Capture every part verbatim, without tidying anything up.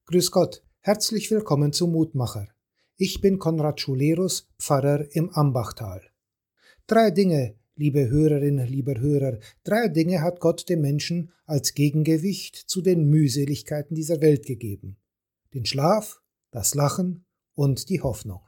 Grüß Gott, herzlich willkommen zum Mutmacher. Ich bin Konrad Schulerus, Pfarrer im Ambachtal. Drei Dinge, liebe Hörerinnen, lieber Hörer, drei Dinge hat Gott dem Menschen als Gegengewicht zu den Mühseligkeiten dieser Welt gegeben. Den Schlaf, das Lachen und die Hoffnung.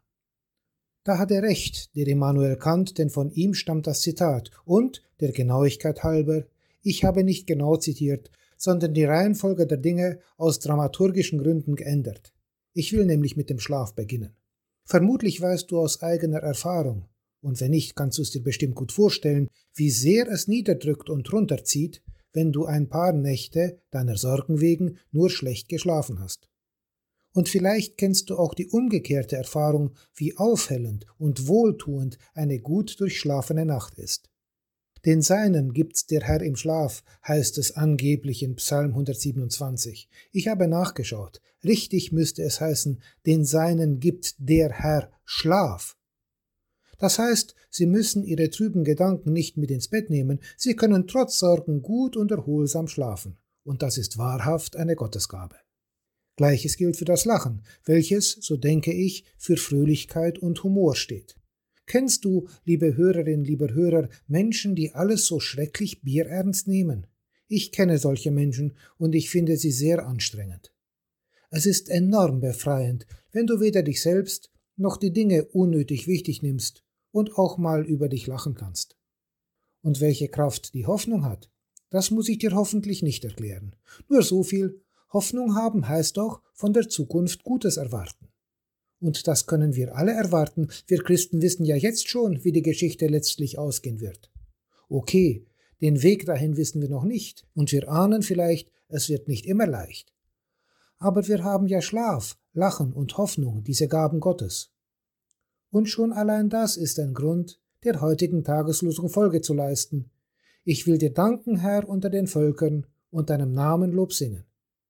Da hat er recht, der Immanuel Kant, denn von ihm stammt das Zitat. Und, der Genauigkeit halber, ich habe nicht genau zitiert, sondern die Reihenfolge der Dinge aus dramaturgischen Gründen geändert. Ich will nämlich mit dem Schlaf beginnen. Vermutlich weißt du aus eigener Erfahrung, und wenn nicht, kannst du es dir bestimmt gut vorstellen, wie sehr es niederdrückt und runterzieht, wenn du ein paar Nächte deiner Sorgen wegen nur schlecht geschlafen hast. Und vielleicht kennst du auch die umgekehrte Erfahrung, wie aufhellend und wohltuend eine gut durchschlafene Nacht ist. Den Seinen gibt's der Herr im Schlaf, heißt es angeblich in Psalm hundertsiebenundzwanzig. Ich habe nachgeschaut. Richtig müsste es heißen, den Seinen gibt der Herr Schlaf. Das heißt, sie müssen ihre trüben Gedanken nicht mit ins Bett nehmen, sie können trotz Sorgen gut und erholsam schlafen. Und das ist wahrhaft eine Gottesgabe. Gleiches gilt für das Lachen, welches, so denke ich, für Fröhlichkeit und Humor steht. Kennst du, liebe Hörerinnen, lieber Hörer, Menschen, die alles so schrecklich bierernst nehmen? Ich kenne solche Menschen und ich finde sie sehr anstrengend. Es ist enorm befreiend, wenn du weder dich selbst noch die Dinge unnötig wichtig nimmst und auch mal über dich lachen kannst. Und welche Kraft die Hoffnung hat, das muss ich dir hoffentlich nicht erklären. Nur so viel: Hoffnung haben heißt doch von der Zukunft Gutes erwarten. Und das können wir alle erwarten. Wir Christen wissen ja jetzt schon, wie die Geschichte letztlich ausgehen wird. Okay, den Weg dahin wissen wir noch nicht und wir ahnen vielleicht, es wird nicht immer leicht. Aber wir haben ja Schlaf, Lachen und Hoffnung, diese Gaben Gottes. Und schon allein das ist ein Grund, der heutigen Tageslosung Folge zu leisten. Ich will dir danken, Herr, unter den Völkern und deinem Namen Lob singen.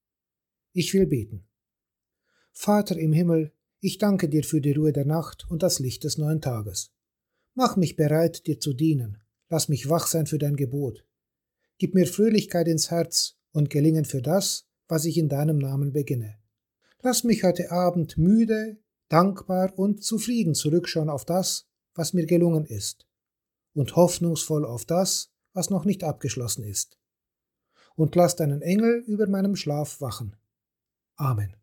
Ich will beten. Vater im Himmel, ich danke dir für die Ruhe der Nacht und das Licht des neuen Tages. Mach mich bereit, dir zu dienen. Lass mich wach sein für dein Gebot. Gib mir Fröhlichkeit ins Herz und Gelingen für das, was ich in deinem Namen beginne. Lass mich heute Abend müde, dankbar und zufrieden zurückschauen auf das, was mir gelungen ist, und hoffnungsvoll auf das, was noch nicht abgeschlossen ist. Und lass deinen Engel über meinem Schlaf wachen. Amen.